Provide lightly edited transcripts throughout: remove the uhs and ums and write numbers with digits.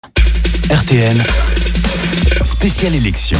RTL, spéciale élection.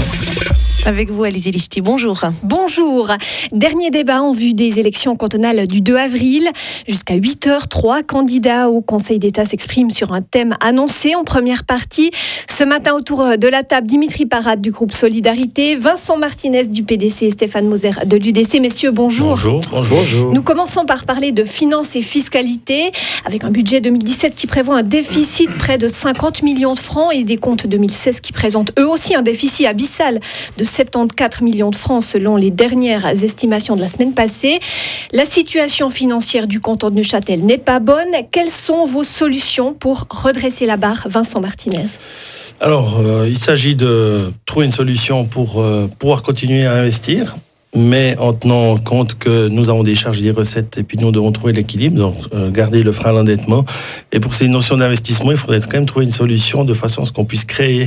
Avec vous, Alizé Lichty, bonjour. Bonjour. Dernier débat en vue des élections cantonales du 2 avril. Jusqu'à 8h, 3 candidats au Conseil d'État s'expriment sur un thème annoncé en première partie. Ce matin, autour de la table, Dimitri Parade du groupe Solidarité, Vincent Martinez du PDC et Stéphane Moser de l'UDC. Messieurs, bonjour. Bonjour. Nous commençons par parler de finances et fiscalité, avec un budget 2017 qui prévoit un déficit près de 50 millions de francs et des comptes 2016 qui présentent eux aussi un déficit abyssal de 74 millions de francs selon les dernières estimations de la semaine passée. La situation financière du canton de Neuchâtel n'est pas bonne. Quelles sont vos solutions pour redresser la barre, Vincent Martinez ? Alors, il s'agit de trouver une solution pour pouvoir continuer à investir, mais en tenant compte que nous avons des charges et des recettes, et puis nous devons trouver l'équilibre, donc garder le frein à l'endettement. Et pour ces notions d'investissement, il faudrait quand même trouver une solution de façon à ce qu'on puisse créer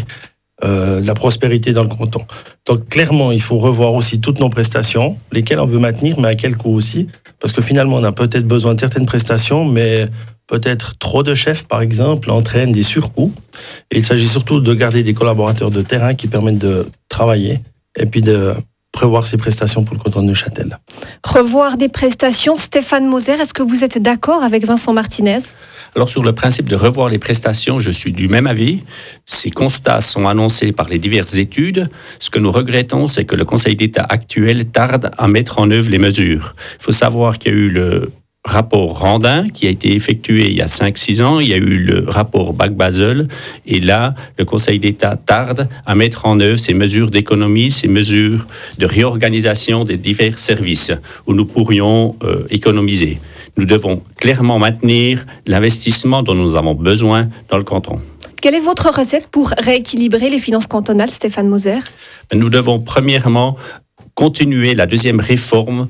la prospérité dans le canton. Donc clairement, il faut revoir aussi toutes nos prestations, lesquelles on veut maintenir, mais à quel coût aussi, parce que finalement, on a peut-être besoin de certaines prestations, mais peut-être trop de chefs, par exemple, entraînent des surcoûts. Et il s'agit surtout de garder des collaborateurs de terrain qui permettent de travailler et puis de prévoir ces prestations pour le canton de Neuchâtel. Revoir des prestations. Stéphane Moser, est-ce que vous êtes d'accord avec Vincent Martinez ? Alors sur le principe de revoir les prestations, je suis du même avis. Ces constats sont annoncés par les diverses études. Ce que nous regrettons, c'est que le Conseil d'État actuel tarde à mettre en œuvre les mesures. Il faut savoir qu'il y a eu le rapport Randin qui a été effectué il y a 5-6 ans. Il y a eu le rapport Bach-Basel. Et là, le Conseil d'État tarde à mettre en œuvre ces mesures d'économie, ces mesures de réorganisation des divers services où nous pourrions économiser. Nous devons clairement maintenir l'investissement dont nous avons besoin dans le canton. Quelle est votre recette pour rééquilibrer les finances cantonales, Stéphane Moser ? Nous devons premièrement continuer la deuxième réforme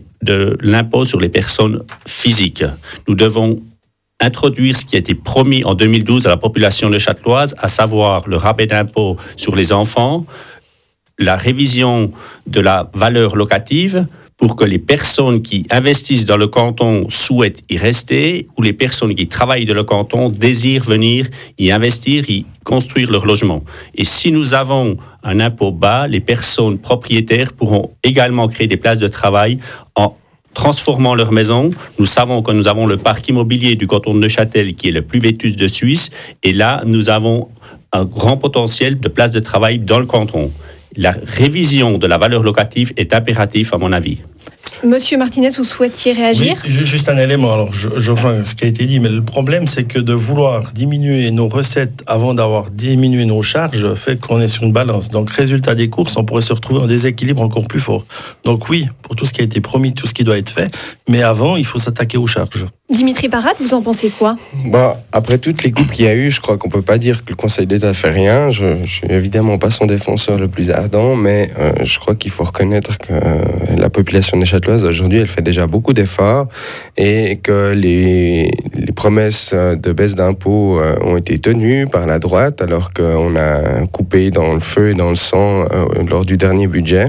de l'impôt sur les personnes physiques. Nous devons introduire ce qui a été promis en 2012 à la population neuchâteloise, à savoir le rabais d'impôt sur les enfants, la révision de la valeur locative, pour que les personnes qui investissent dans le canton souhaitent y rester, ou les personnes qui travaillent dans le canton désirent venir y investir, y construire leur logement. Et si nous avons un impôt bas, les personnes propriétaires pourront également créer des places de travail en transformant leur maison. Nous savons que nous avons le parc immobilier du canton de Neuchâtel qui est le plus vétuste de Suisse, et là, nous avons un grand potentiel de places de travail dans le canton. La révision de la valeur locative est impérative à mon avis. Monsieur Martinez, vous souhaitiez réagir ? Oui, juste un élément. Alors, je rejoins ce qui a été dit, mais le problème, c'est que de vouloir diminuer nos recettes avant d'avoir diminué nos charges fait qu'on est sur une balance. Donc, résultat des courses, on pourrait se retrouver en déséquilibre encore plus fort. Donc oui, pour tout ce qui a été promis, tout ce qui doit être fait, mais avant, il faut s'attaquer aux charges. Dimitri Parade, vous en pensez quoi ? Après toutes les coupes qu'il y a eu, je crois qu'on peut pas dire que le Conseil d'État fait rien. Je suis évidemment pas son défenseur le plus ardent, mais je crois qu'il faut reconnaître que la population neuchâteloise aujourd'hui, elle fait déjà beaucoup d'efforts et que les promesses de baisse d'impôts ont été tenues par la droite, alors qu'on a coupé dans le feu et dans le sang lors du dernier budget.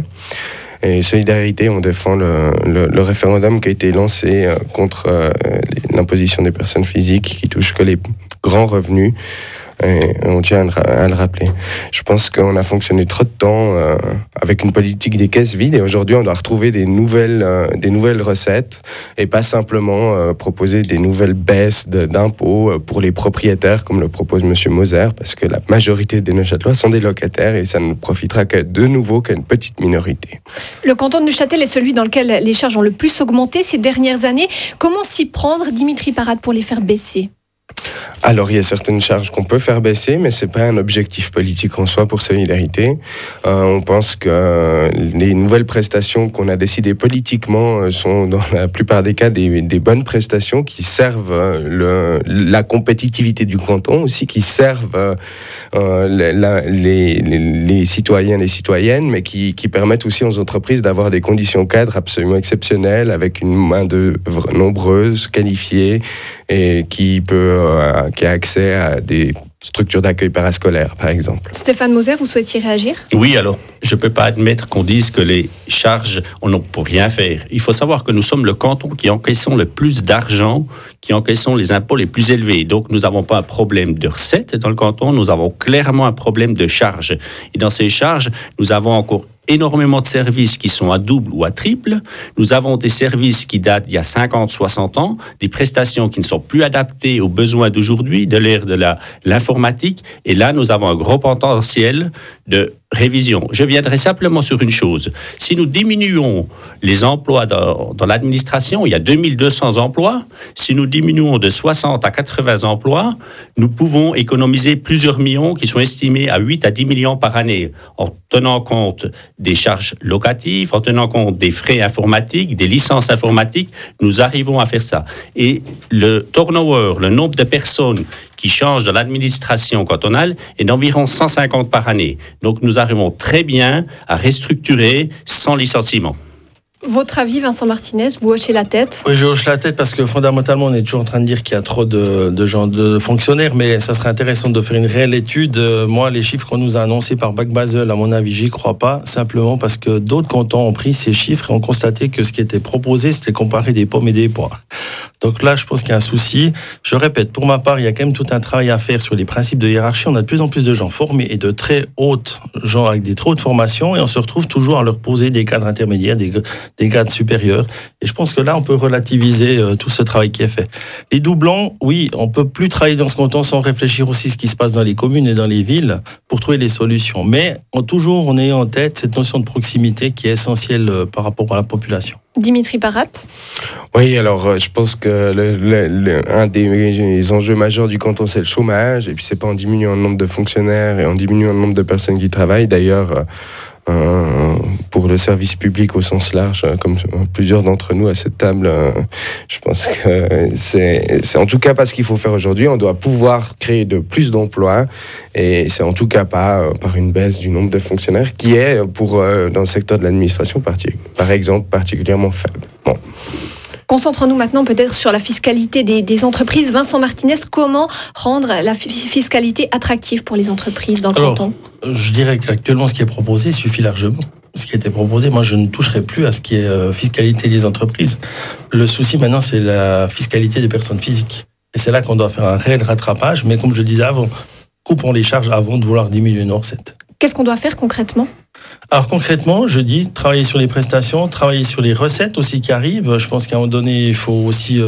Et Solidarité, on défend le référendum qui a été lancé contre l'imposition des personnes physiques qui touchent que les grands revenus. Et on tient à le rappeler. Je pense qu'on a fonctionné trop de temps avec une politique des caisses vides et aujourd'hui on doit retrouver des nouvelles recettes et pas simplement proposer des nouvelles baisses d'impôts pour les propriétaires comme le propose M. Moser, parce que la majorité des Neuchâtelois sont des locataires et ça ne profitera de nouveau qu'à une petite minorité. Le canton de Neuchâtel est celui dans lequel les charges ont le plus augmenté ces dernières années. Comment s'y prendre, Dimitri Parade, pour les faire baisser ? Alors, il y a certaines charges qu'on peut faire baisser, mais c'est pas un objectif politique en soi pour Solidarité. On pense que les nouvelles prestations qu'on a décidées politiquement sont dans la plupart des cas des bonnes prestations qui servent la compétitivité du canton, aussi qui servent les citoyens et les citoyennes, mais qui permettent aussi aux entreprises d'avoir des conditions cadres absolument exceptionnelles, avec une main-d'œuvre nombreuse, qualifiée, et qui a accès à des structures d'accueil parascolaire, par exemple. Stéphane Moser, vous souhaitiez réagir ? Oui, alors, je ne peux pas admettre qu'on dise que les charges, on ne peut rien faire. Il faut savoir que nous sommes le canton qui encaissons le plus d'argent, qui encaissons les impôts les plus élevés. Donc, nous n'avons pas un problème de recettes dans le canton, nous avons clairement un problème de charges. Et dans ces charges, nous avons encore énormément de services qui sont à double ou à triple. Nous avons des services qui datent d'il y a 50, 60 ans, des prestations qui ne sont plus adaptées aux besoins d'aujourd'hui, de l'ère de l'informatique. Et là, nous avons un gros potentiel de révision. Je viendrai simplement sur une chose. Si nous diminuons les emplois dans l'administration, il y a 2200 emplois. Si nous diminuons de 60 à 80 emplois, nous pouvons économiser plusieurs millions qui sont estimés à 8 à 10 millions par année, en tenant compte des charges locatives, en tenant compte des frais informatiques, des licences informatiques, nous arrivons à faire ça. Et le turnover, le nombre de personnes qui changent dans l'administration cantonale est d'environ 150 par année. Donc nous arrivons très bien à restructurer sans licenciement. Votre avis, Vincent Martinez, vous hochez la tête ? Oui, je hoche la tête parce que fondamentalement, on est toujours en train de dire qu'il y a trop de gens, de fonctionnaires, mais ça serait intéressant de faire une réelle étude. Moi, les chiffres qu'on nous a annoncés par Bac Basel, à mon avis, j'y crois pas, simplement parce que d'autres cantons ont pris ces chiffres et ont constaté que ce qui était proposé, c'était comparer des pommes et des poires. Donc là, je pense qu'il y a un souci. Je répète, pour ma part, il y a quand même tout un travail à faire sur les principes de hiérarchie. On a de plus en plus de gens formés et de très hautes gens avec des trop hautes formations et on se retrouve toujours à leur poser des cadres intermédiaires, des cadres supérieurs. Et je pense que là, on peut relativiser tout ce travail qui est fait. Les doublons, oui, on peut plus travailler dans ce canton sans réfléchir aussi à ce qui se passe dans les communes et dans les villes pour trouver les solutions. Mais toujours, on est en tête cette notion de proximité qui est essentielle par rapport à la population. Dimitri Parat ? Oui, alors je pense que un des enjeux majeurs du canton, c'est le chômage. Et puis, c'est pas en diminuant le nombre de fonctionnaires et en diminuant le nombre de personnes qui travaillent. D'ailleurs, pour le service public au sens large, comme plusieurs d'entre nous à cette table, je pense que c'est en tout cas pas ce qu'il faut faire aujourd'hui. On doit pouvoir créer de plus d'emplois et c'est en tout cas pas par une baisse du nombre de fonctionnaires qui est, dans le secteur de l'administration, par exemple, particulièrement faible. Bon. Concentrons-nous maintenant peut-être sur la fiscalité des entreprises. Vincent Martinez, comment rendre la fiscalité attractive pour les entreprises dans le canton ? Je dirais qu'actuellement, ce qui est proposé suffit largement. Ce qui était proposé, moi, je ne toucherai plus à ce qui est fiscalité des entreprises. Le souci maintenant, c'est la fiscalité des personnes physiques. Et c'est là qu'on doit faire un réel rattrapage. Mais comme je disais avant, coupons les charges avant de vouloir diminuer nos recettes. Qu'est-ce qu'on doit faire concrètement ? Alors concrètement, je dis travailler sur les prestations, travailler sur les recettes aussi qui arrivent. Je pense qu'à un moment donné, il faut aussi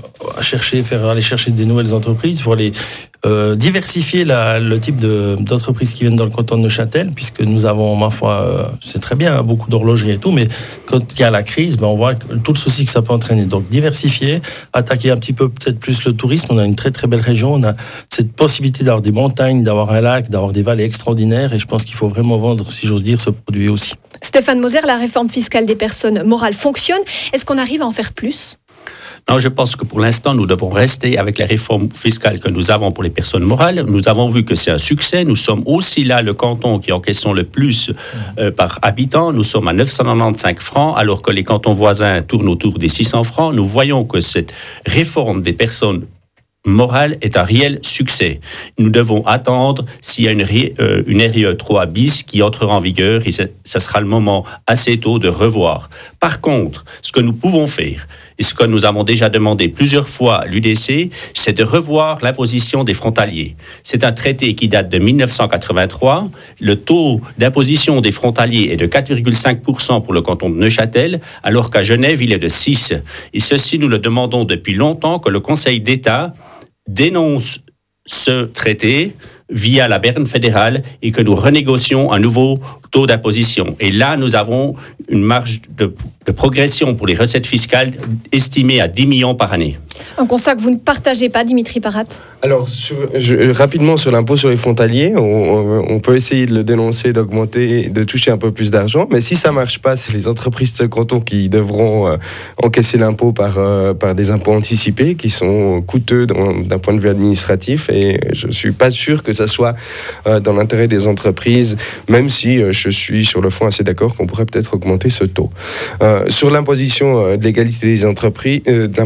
aller chercher des nouvelles entreprises, pour aller diversifier le type d'entreprises qui viennent dans le canton de Neuchâtel, puisque nous avons, ma foi, c'est très bien, beaucoup d'horlogerie et tout, mais quand il y a la crise, on voit tout le souci que ça peut entraîner. Donc diversifier, attaquer un petit peu peut-être plus le tourisme. On a une très très belle région, on a cette possibilité d'avoir des montagnes, d'avoir un lac, d'avoir des vallées extraordinaires, et je pense qu'il faut vraiment vendre, si j'ose dire, ce produit aussi. Stéphane Moser, la réforme fiscale des personnes morales fonctionne. Est-ce qu'on arrive à en faire plus ? Non, je pense que pour l'instant, nous devons rester avec la réforme fiscale que nous avons pour les personnes morales. Nous avons vu que c'est un succès. Nous sommes aussi là le canton qui encaissons le plus par habitant. Nous sommes à 995 francs, alors que les cantons voisins tournent autour des 600 francs. Nous voyons que cette réforme des personnes morale est un réel succès. Nous devons attendre s'il y a une RIE 3 bis qui entrera en vigueur et ça sera le moment assez tôt de revoir. Par contre, ce que nous pouvons faire et ce que nous avons déjà demandé plusieurs fois à l'UDC, c'est de revoir l'imposition des frontaliers. C'est un traité qui date de 1983. Le taux d'imposition des frontaliers est de 4,5% pour le canton de Neuchâtel, alors qu'à Genève, il est de 6%. Et ceci, nous le demandons depuis longtemps que le Conseil d'État dénonce ce traité via la Berne fédérale et que nous renégocions un nouveau taux d'imposition. Et là, nous avons une marge de progression pour les recettes fiscales estimée à 10 millions par année. Un constat que vous ne partagez pas, Dimitri Parat. Alors, rapidement sur l'impôt sur les frontaliers, on peut essayer de le dénoncer, d'augmenter, de toucher un peu plus d'argent, mais si ça ne marche pas, c'est les entreprises de ce canton qui devront encaisser l'impôt par des impôts anticipés qui sont coûteux d'un point de vue administratif, et je ne suis pas sûr que ça soit dans l'intérêt des entreprises, même si je suis sur le fond assez d'accord qu'on pourrait peut-être augmenter ce taux. Sur l'imposition de l'égalité des entreprises,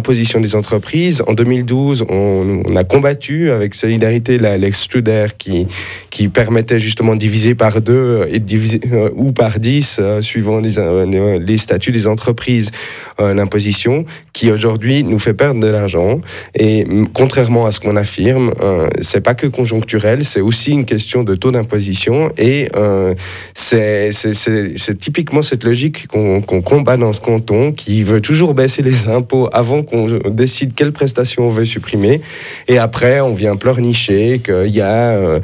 en 2012, on a combattu avec Solidarité la Lex Studer qui permettait justement de diviser par 2 et de diviser, ou par 10 suivant les statuts des entreprises, l'imposition qui aujourd'hui nous fait perdre de l'argent. Et contrairement à ce qu'on affirme, c'est pas que conjoncturel, c'est aussi une question de taux d'imposition et c'est typiquement cette logique qu'on combat dans ce canton, qui veut toujours baisser les impôts avant qu'on décide quelles prestations on veut supprimer, et après on vient pleurnicher qu'il y a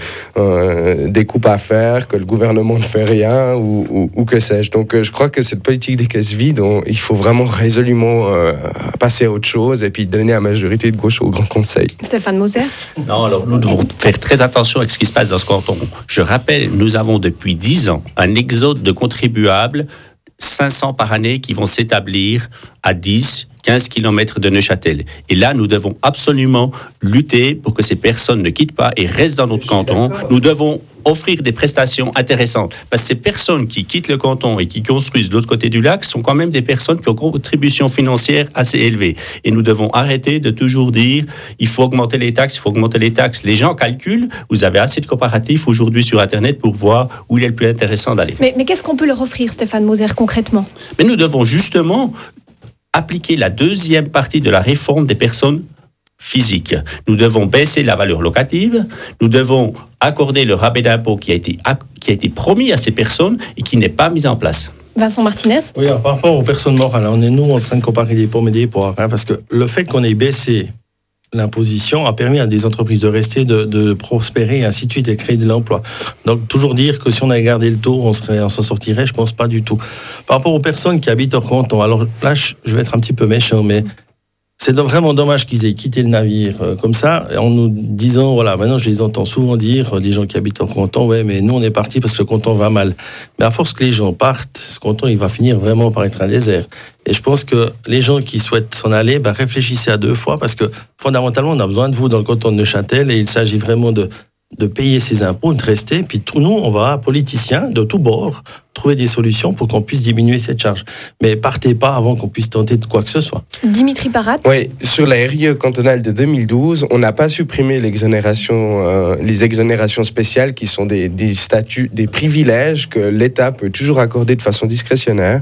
des coupes à faire, que le gouvernement ne fait rien ou que sais-je. Donc je crois que cette politique des caisses vides, il faut vraiment résolument passer à autre chose et puis donner la majorité de gauche au Grand Conseil. Stéphane Moser? Non, alors nous devons faire très attention avec ce qui se passe dans ce canton. Je rappelle, nous avons depuis 10 ans un exode de contribuables, 500 par année, qui vont s'établir à 10-15 km de Neuchâtel. Et là, nous devons absolument lutter pour que ces personnes ne quittent pas et restent dans notre canton. Nous devons offrir des prestations intéressantes. Parce que ces personnes qui quittent le canton et qui construisent de l'autre côté du lac sont quand même des personnes qui ont une contribution financière assez élevée. Et nous devons arrêter de toujours dire il faut augmenter les taxes, il faut augmenter les taxes. Les gens calculent, vous avez assez de comparatifs aujourd'hui sur Internet pour voir où il est le plus intéressant d'aller. Mais qu'est-ce qu'on peut leur offrir, Stéphane Moser, concrètement? Mais nous devons justement appliquer la deuxième partie de la réforme des personnes physiques. Nous devons baisser la valeur locative, nous devons accorder le rabais d'impôt qui a été promis à ces personnes et qui n'est pas mis en place. Vincent Martinez? Oui, alors, par rapport aux personnes morales, on est nous en train de comparer des pommes et des poires, parce que le fait qu'on ait baissé l'imposition a permis à des entreprises de rester, de prospérer, et ainsi de suite, et créer de l'emploi. Donc, toujours dire que si on avait gardé le taux, on s'en sortirait, je pense pas du tout. Par rapport aux personnes qui habitent hors canton, alors là, je vais être un petit peu méchant, mais c'est vraiment dommage qu'ils aient quitté le navire comme ça, en nous disant, voilà, maintenant je les entends souvent dire, des gens qui habitent hors canton, ouais, mais nous on est partis parce que le canton va mal. Mais à force que les gens partent, ce canton il va finir vraiment par être un désert. Et je pense que les gens qui souhaitent s'en aller, réfléchissez à 2 fois, parce que fondamentalement on a besoin de vous dans le canton de Neuchâtel, et il s'agit vraiment de payer ses impôts, de rester, puis nous, on va, politiciens de tous bords, trouver des solutions pour qu'on puisse diminuer cette charge. Mais partez pas avant qu'on puisse tenter de quoi que ce soit. Dimitri Parat? Oui, sur la RIE cantonale de 2012, on n'a pas supprimé l'exonération, les exonérations spéciales qui sont des statuts, des privilèges que l'État peut toujours accorder de façon discrétionnaire.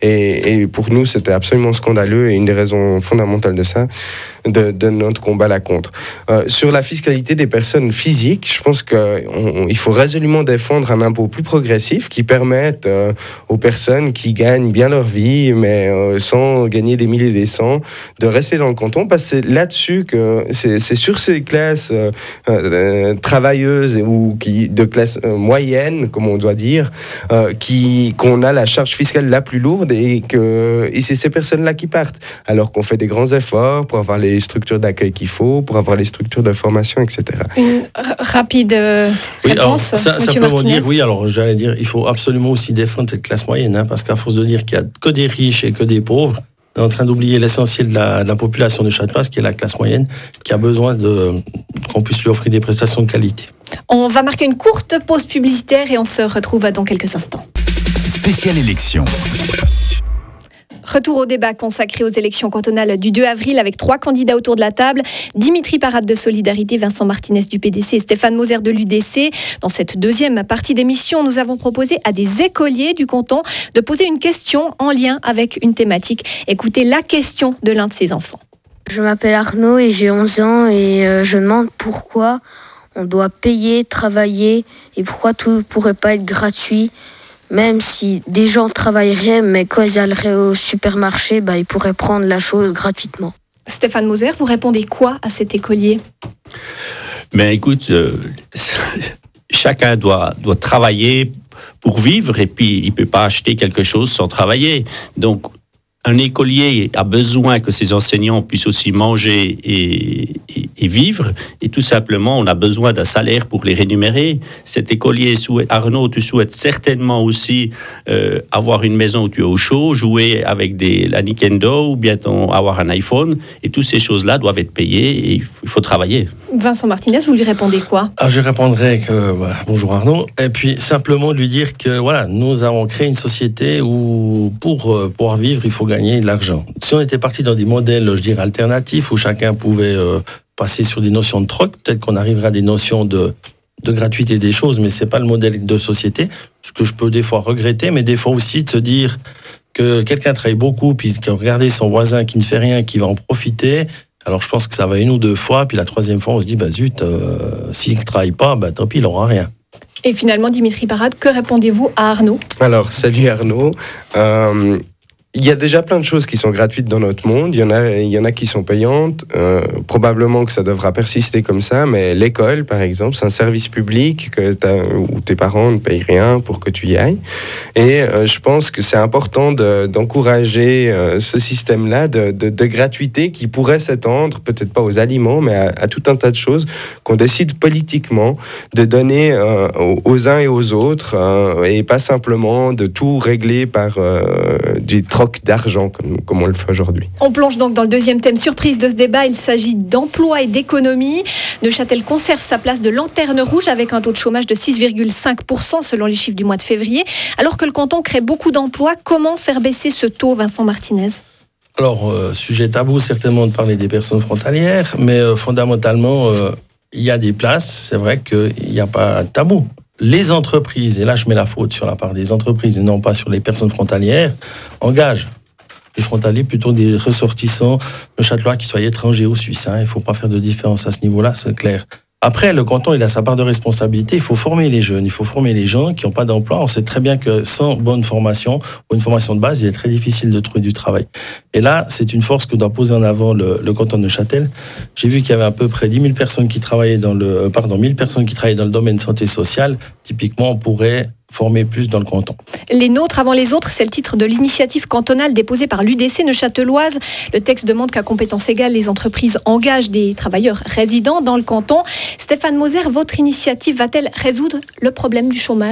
Et pour nous, c'était absolument scandaleux, et une des raisons fondamentales de ça, de notre combat là contre. Sur la fiscalité des personnes physiques, je pense qu'il faut résolument défendre un impôt plus progressif qui permette aux personnes qui gagnent bien leur vie, mais sans gagner des milliers et des cents, de rester dans le canton, parce que c'est là-dessus que c'est sur ces classes travailleuses ou de classe moyenne, comme on doit dire, qu'on a la charge fiscale la plus lourde, et c'est ces personnes-là qui partent, alors qu'on fait des grands efforts pour avoir les structures d'accueil qu'il faut, pour avoir les structures de formation, etc. Une rapide réponse, alors, Monsieur Martinez. dire, oui, alors j'allais dire, il faut absolument aussi défendre cette classe moyenne, parce qu'à force de dire qu'il n'y a que des riches et que des pauvres, on est en train d'oublier l'essentiel de la population de Châteauroux, qui est la classe moyenne, qui a besoin qu'on puisse lui offrir des prestations de qualité. On va marquer une courte pause publicitaire et on se retrouve dans quelques instants. Spéciale élection. Retour au débat consacré aux élections cantonales du 2 avril avec 3 candidats autour de la table. Dimitri Parat de Solidarité, Vincent Martinez du PDC et Stéphane Moser de l'UDC. Dans cette deuxième partie d'émission, nous avons proposé à des écoliers du canton de poser une question en lien avec une thématique. Écoutez la question de l'un de ses enfants. Je m'appelle Arnaud et j'ai 11 ans et je demande pourquoi on doit payer, travailler et pourquoi tout ne pourrait pas être gratuit. Même si des gens travailleraient, mais quand ils alleraient au supermarché, ils pourraient prendre la chose gratuitement. Stéphane Moser, vous répondez quoi à cet écolier? Mais écoute, chacun doit travailler pour vivre, et puis il ne peut pas acheter quelque chose sans travailler. Donc, un écolier a besoin que ses enseignants puissent aussi manger et vivre. Et tout simplement, on a besoin d'un salaire pour les rémunérer. Cet écolier Arnaud, tu souhaites certainement aussi avoir une maison où tu es au chaud, jouer avec la Nintendo ou bien avoir un iPhone. Et toutes ces choses-là doivent être payées et il faut travailler. Vincent Martinez, vous lui répondez quoi ? Je répondrai que bonjour Arnaud, et puis simplement lui dire que voilà, nous avons créé une société où pour pouvoir vivre, il faut gagner de l'argent. Si on était parti dans des modèles, je dirais, alternatifs, où chacun pouvait passer sur des notions de troc, peut-être qu'on arriverait à des notions de gratuité des choses, mais c'est pas le modèle de société, ce que je peux des fois regretter, mais des fois aussi de se dire que quelqu'un travaille beaucoup, puis qu'il regarde son voisin qui ne fait rien, qui va en profiter. Alors je pense que ça va une ou deux fois, puis la troisième fois on se dit zut, s'il ne travaille pas, tant pis, il n'aura rien. Et finalement, Dimitri Parade, que répondez-vous à Arnaud ? Alors, salut Arnaud. Il y a déjà plein de choses qui sont gratuites dans notre monde. Il y en a qui sont payantes. Probablement que ça devra persister comme ça. Mais l'école, par exemple, c'est un service public où tes parents ne payent rien pour que tu y ailles. Et je pense que c'est important d'encourager ce système-là de gratuité qui pourrait s'étendre, peut-être pas aux aliments, mais à tout un tas de choses qu'on décide politiquement de donner aux uns et aux autres et pas simplement de tout régler par du troc d'argent comme on le fait aujourd'hui. On plonge donc dans le deuxième thème surprise de ce débat. Il s'agit d'emploi et d'économie. Neuchâtel conserve sa place de lanterne rouge avec un taux de chômage de 6,5% selon les chiffres du mois de février. Alors que le canton crée beaucoup d'emplois, comment faire baisser ce taux, Vincent Martinez ? Alors, sujet tabou certainement de parler des personnes frontalières, mais fondamentalement, il y a des places, c'est vrai qu'il n'y a pas de tabou. Les entreprises, et là je mets la faute sur la part des entreprises et non pas sur les personnes frontalières, engagent les frontaliers, plutôt des ressortissants neuchâtelois qui soient étrangers ou suisses. Il ne faut pas faire de différence à ce niveau-là, c'est clair. Après, le canton, il a sa part de responsabilité. Il faut former les jeunes, il faut former les gens qui n'ont pas d'emploi. On sait très bien que sans bonne formation ou une formation de base, il est très difficile de trouver du travail. Et là, c'est une force que doit poser en avant le canton de Neuchâtel. J'ai vu qu'il y avait à peu près 10 000 personnes qui travaillaient 1000 personnes qui travaillaient dans le domaine santé sociale. Typiquement, on pourrait former plus dans le canton. Les nôtres avant les autres, c'est le titre de l'initiative cantonale déposée par l'UDC neuchâteloise. Le texte demande qu'à compétences égales, les entreprises engagent des travailleurs résidents dans le canton. Stéphane Moser, votre initiative va-t-elle résoudre le problème du chômage ?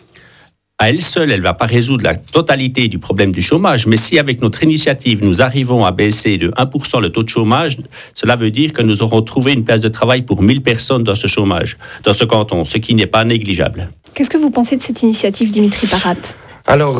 À elle seule, elle ne va pas résoudre la totalité du problème du chômage, mais si avec notre initiative, nous arrivons à baisser de 1% le taux de chômage, cela veut dire que nous aurons trouvé une place de travail pour 1000 personnes dans ce chômage, dans ce canton, ce qui n'est pas négligeable. Qu'est-ce que vous pensez de cette initiative, Dimitri Parade ? Alors,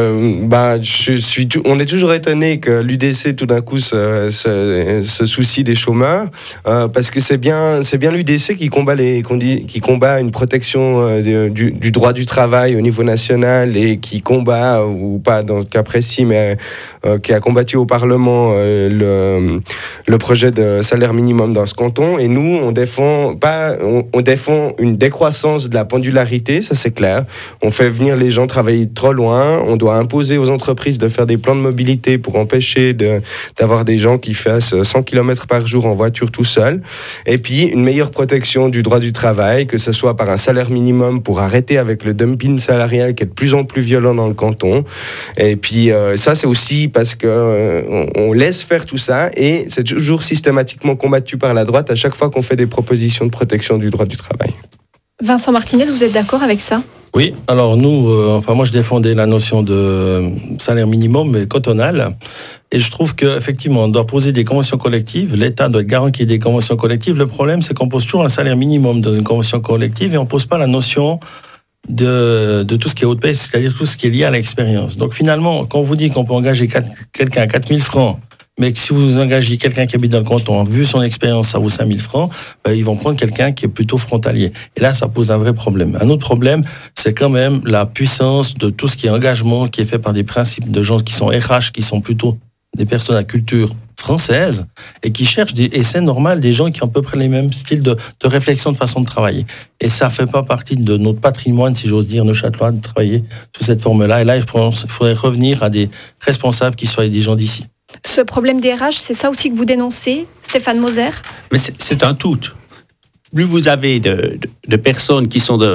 on est toujours étonné que l'UDC tout d'un coup se soucie des chômeurs, parce que c'est bien l'UDC qui combat une protection du droit du travail au niveau national et qui combat, ou pas dans le cas précis, mais qui a combattu au Parlement le projet de salaire minimum dans ce canton. Et nous, on défend une décroissance de la pendularité, ça c'est clair. On fait venir les gens travailler trop loin, on doit imposer aux entreprises de faire des plans de mobilité pour empêcher d'avoir des gens qui fassent 100 km par jour en voiture tout seul, et puis une meilleure protection du droit du travail, que ce soit par un salaire minimum pour arrêter avec le dumping salarial qui est de plus en plus violent dans le canton, et puis ça c'est aussi parce qu'on laisse faire tout ça, et c'est toujours systématiquement combattu par la droite à chaque fois qu'on fait des propositions de protection du droit du travail. Vincent Martinez, vous êtes d'accord avec ça ? Oui, alors nous, moi je défendais la notion de salaire minimum mais cantonal, et je trouve qu'effectivement on doit poser des conventions collectives, l'État doit garantir des conventions collectives. Le problème c'est qu'on pose toujours un salaire minimum dans une convention collective et on ne pose pas la notion de tout ce qui est haute paie, c'est-à-dire tout ce qui est lié à l'expérience. Donc finalement, quand on vous dit qu'on peut engager quelqu'un à 4 000 francs, mais que si vous engagez quelqu'un qui habite dans le canton, vu son expérience, ça vaut 5 000 francs, ils vont prendre quelqu'un qui est plutôt frontalier. Et là, ça pose un vrai problème. Un autre problème, c'est quand même la puissance de tout ce qui est engagement, qui est fait par des principes de gens qui sont RH, qui sont plutôt des personnes à culture française, et qui cherchent, et c'est normal, des gens qui ont à peu près les mêmes styles de réflexion, de façon de travailler. Et ça ne fait pas partie de notre patrimoine, si j'ose dire, neuchâtelois, de travailler sous cette forme-là. Et là, il faudrait revenir à des responsables qui soient des gens d'ici. Ce problème des RH, c'est ça aussi que vous dénoncez, Stéphane Moser ? Mais c'est un tout. Plus vous avez de personnes qui sont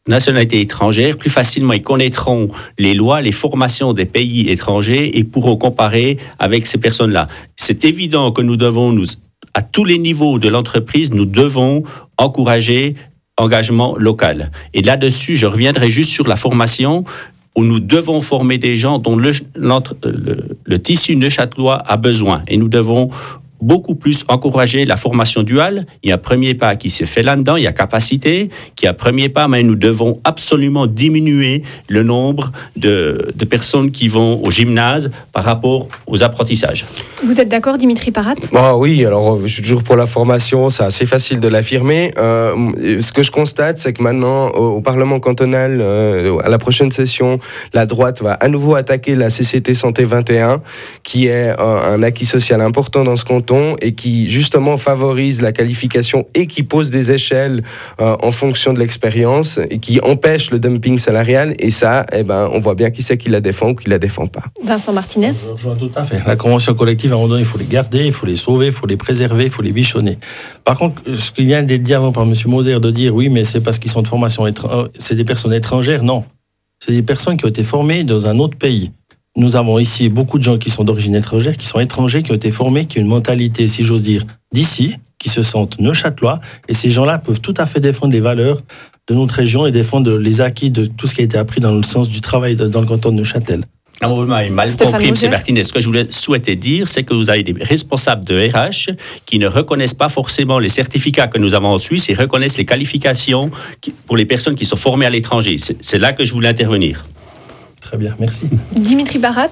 nationalité étrangère, plus facilement ils connaîtront les lois, les formations des pays étrangers et pourront comparer avec ces personnes-là. C'est évident que nous devons, à tous les niveaux de l'entreprise, nous devons encourager engagement local. Et là-dessus, je reviendrai juste sur la formation, où nous devons former des gens dont le tissu neuchâtelois a besoin. Et nous devons beaucoup plus encourager la formation duale. Il y a un premier pas qui s'est fait là-dedans, il y a capacité, qui est un premier pas, mais nous devons absolument diminuer le nombre de personnes qui vont au gymnase par rapport aux apprentissages. Vous êtes d'accord, Dimitri Parat ? Oui, alors je suis toujours pour la formation, c'est assez facile de l'affirmer. Ce que je constate, c'est que maintenant, au Parlement cantonal, à la prochaine session, la droite va à nouveau attaquer la CCT Santé 21, qui est un acquis social important dans ce canton, et qui justement favorise la qualification et qui pose des échelles en fonction de l'expérience et qui empêche le dumping salarial. Et ça, on voit bien qui c'est qui la défend ou qui la défend pas. Vincent Martinez. Je rejoins tout à fait. La convention collective, à un moment donné, il faut les garder, il faut les sauver, il faut les préserver, il faut les bichonner. Par contre, ce qui vient d'être dit avant par M. Moser, de dire oui, mais c'est parce qu'ils sont de formation c'est des personnes étrangères, non. C'est des personnes qui ont été formées dans un autre pays. Nous avons ici beaucoup de gens qui sont d'origine étrangère, qui sont étrangers, qui ont été formés, qui ont une mentalité, si j'ose dire, d'ici, qui se sentent neuchâtelois. Et ces gens-là peuvent tout à fait défendre les valeurs de notre région et défendre les acquis de tout ce qui a été appris dans le sens du travail dans le canton de Neuchâtel. Vous m'avez mal compris, M. Martinez. Ce que je voulais souhaiter dire, c'est que vous avez des responsables de RH qui ne reconnaissent pas forcément les certificats que nous avons en Suisse et reconnaissent les qualifications pour les personnes qui sont formées à l'étranger. C'est là que je voulais intervenir. Très bien, merci. Dimitri Parat.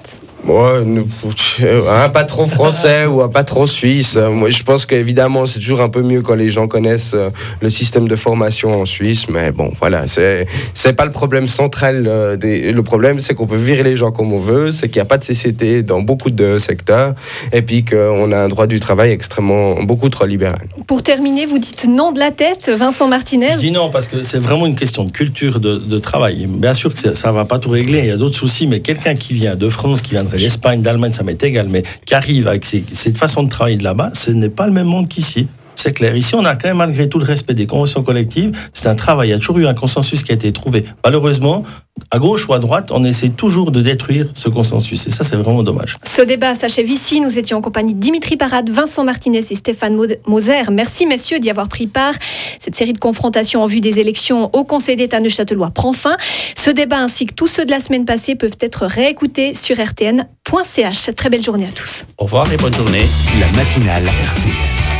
Un patron français ou un patron suisse. Moi, je pense qu'évidemment, c'est toujours un peu mieux quand les gens connaissent le système de formation en Suisse. Mais bon, voilà, c'est pas le problème central. Le problème, c'est qu'on peut virer les gens comme on veut, c'est qu'il n'y a pas de CCT dans beaucoup de secteurs, et puis qu'on a un droit du travail beaucoup trop libéral. Pour terminer, vous dites non de la tête, Vincent Martinez. Je dis non parce que c'est vraiment une question de culture de travail. Bien sûr que ça va pas tout régler, il y a d'autres soucis, mais quelqu'un qui vient de France, qui viendrait d'Espagne, d'Allemagne, ça m'est égal, mais qui arrive avec cette façon de travailler de là-bas, ce n'est pas le même monde qu'ici. C'est clair. Ici, on a quand même, malgré tout le respect des conventions collectives, c'est un travail. Il y a toujours eu un consensus qui a été trouvé. Malheureusement, à gauche ou à droite, on essaie toujours de détruire ce consensus. Et ça, c'est vraiment dommage. Ce débat s'achève ici. Nous étions en compagnie de Dimitri Parat, Vincent Martinez et Stéphane Moser. Merci, messieurs, d'y avoir pris part. Cette série de confrontations en vue des élections au Conseil d'État neuchâtelois prend fin. Ce débat ainsi que tous ceux de la semaine passée peuvent être réécoutés sur rtn.ch. Très belle journée à tous. Au revoir et bonne journée. La matinale RTN.